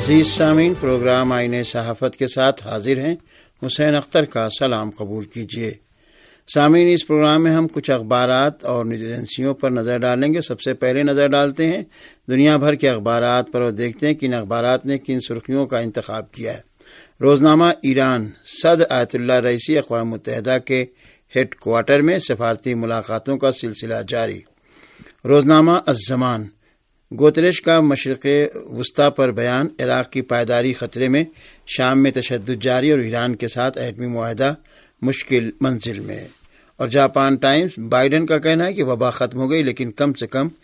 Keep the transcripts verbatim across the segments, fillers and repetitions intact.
عزیز سامعین، پروگرام آئین صحافت کے ساتھ حاضر ہیں۔ حسین اختر کا سلام قبول کیجیے۔ سامعین، اس پروگرام میں ہم کچھ اخبارات اور نیوز ایجنسیوں پر نظر ڈالیں گے۔ سب سے پہلے نظر ڈالتے ہیں دنیا بھر کے اخبارات پر اور دیکھتے ہیں کن اخبارات نے کن سرخیوں کا انتخاب کیا ہے۔ روزنامہ ایران، صدر آیت اللہ رئیسی اقوام متحدہ کے ہیڈ کوارٹر میں سفارتی ملاقاتوں کا سلسلہ جاری۔ روزنامہ الزمان، گوتریش کا مشرق وسطی پر بیان، عراق کی پائیداری خطرے میں، شام میں تشدد جاری اور ایران کے ساتھ ایٹمی معاہدہ مشکل منزل میں۔ اور جاپان ٹائمز، بائیڈن کا کہنا ہے کہ وبا ختم ہو گئی لیکن کم سے کم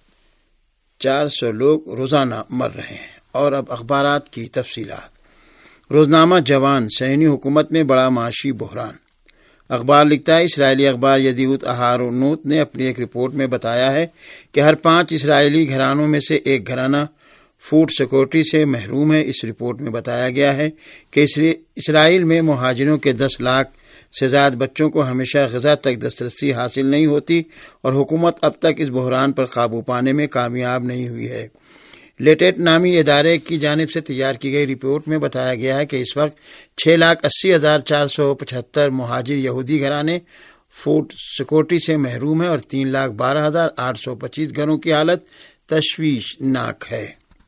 چار سو لوگ روزانہ مر رہے ہیں۔ اور اب اخبارات کی تفصیلات۔ روزنامہ جوان، صہیونی حکومت میں بڑا معاشی بحران۔ اخبار لکھتا ہے اسرائیلی اخبار یدیوت اہارونوت نے اپنی ایک رپورٹ میں بتایا ہے کہ ہر پانچ اسرائیلی گھرانوں میں سے ایک گھرانہ فوڈ سیکورٹی سے محروم ہے۔ اس رپورٹ میں بتایا گیا ہے کہ اسرائیل میں مہاجروں کے دس لاکھ سے زائد بچوں کو ہمیشہ غذا تک دسترسی حاصل نہیں ہوتی اور حکومت اب تک اس بحران پر قابو پانے میں کامیاب نہیں ہوئی ہے۔ لیٹٹ نامی ادارے کی جانب سے تیار کی گئی رپورٹ میں بتایا گیا ہے کہ اس وقت چھ لاکھ اسی ہزار چار سو پچہتر مہاجر یہودی گھرانے فوڈ سیکورٹی سے محروم ہیں اور تین لاکھ بارہ ہزار آٹھ سو پچیس گھروں کی حالت تشویشناک ہے۔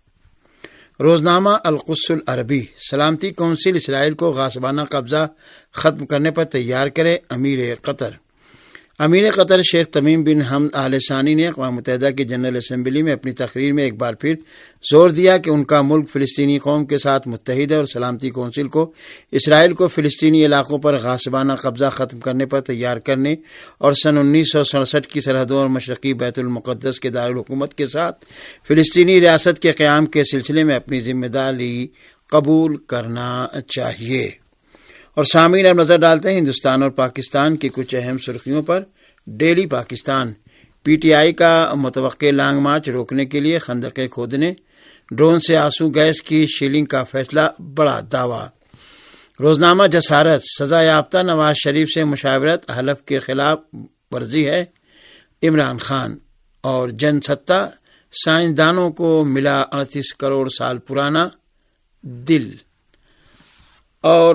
روزنامہ القدس العربی، سلامتی کونسل اسرائیل کو غاصبانہ قبضہ ختم کرنے پر تیار کرے۔ امیر قطر امیر قطر شیخ تمیم بن حمد آل ثانی نے اقوام متحدہ کی جنرل اسمبلی میں اپنی تقریر میں ایک بار پھر زور دیا کہ ان کا ملک فلسطینی قوم کے ساتھ متحد ہے اور سلامتی کونسل کو اسرائیل کو فلسطینی علاقوں پر غاصبانہ قبضہ ختم کرنے پر تیار کرنے اور سن انیس سو سڑسٹھ کی سرحدوں اور مشرقی بیت المقدس کے دارالحکومت کے ساتھ فلسطینی ریاست کے قیام کے سلسلے میں اپنی ذمہ داری قبول کرنا چاہیے۔ اور سامعین، اب نظر ڈالتے ہیں ہندوستان اور پاکستان کی کچھ اہم سرخیوں پر۔ Daily Pakistan, P T I کا متوقع لانگ مارچ روکنے کے لیے خندقیں کھودنے، ڈرون سے آنسو گیس کی شیلنگ کا فیصلہ، بڑا دعویٰ۔ روزنامہ جسارت، سزا یافتہ نواز شریف سے مشاورت، حلف کے خلاف ورزی ہے عمران خان۔ اور جن ستہ، سائنسدانوں کو ملا اڑتیس کروڑ سال پرانا دل۔ اور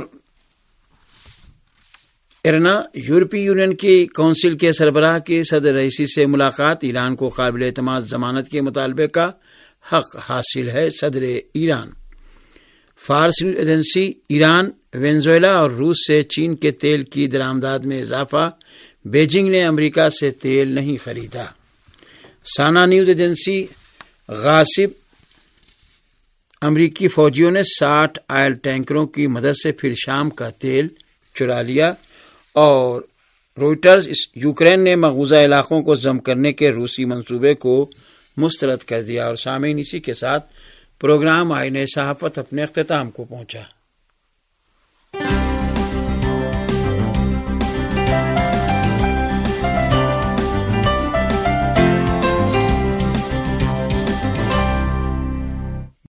ارنا، یورپی یونین کی کونسل کے سربراہ کی صدر رئیسی سے ملاقات، ایران کو قابل اعتماد ضمانت کے مطالبے کا حق حاصل ہے، صدر ایران۔ فارس نیوز ایجنسی، ایران، وینزویلا اور روس سے چین کے تیل کی درآمدات میں اضافہ، بیجنگ نے امریکہ سے تیل نہیں خریدا۔ سانا نیوز ایجنسی، غاصب امریکی فوجیوں نے ساٹھ آئل ٹینکروں کی مدد سے پھر شام کا تیل چرا لیا۔ اور روئٹرز، یوکرین نے مقبوضہ علاقوں کو ضم کرنے کے روسی منصوبے کو مسترد کر دیا۔ اور سامعین، اسی کے ساتھ پروگرام آئین صحافت اپنے اختتام کو پہنچا۔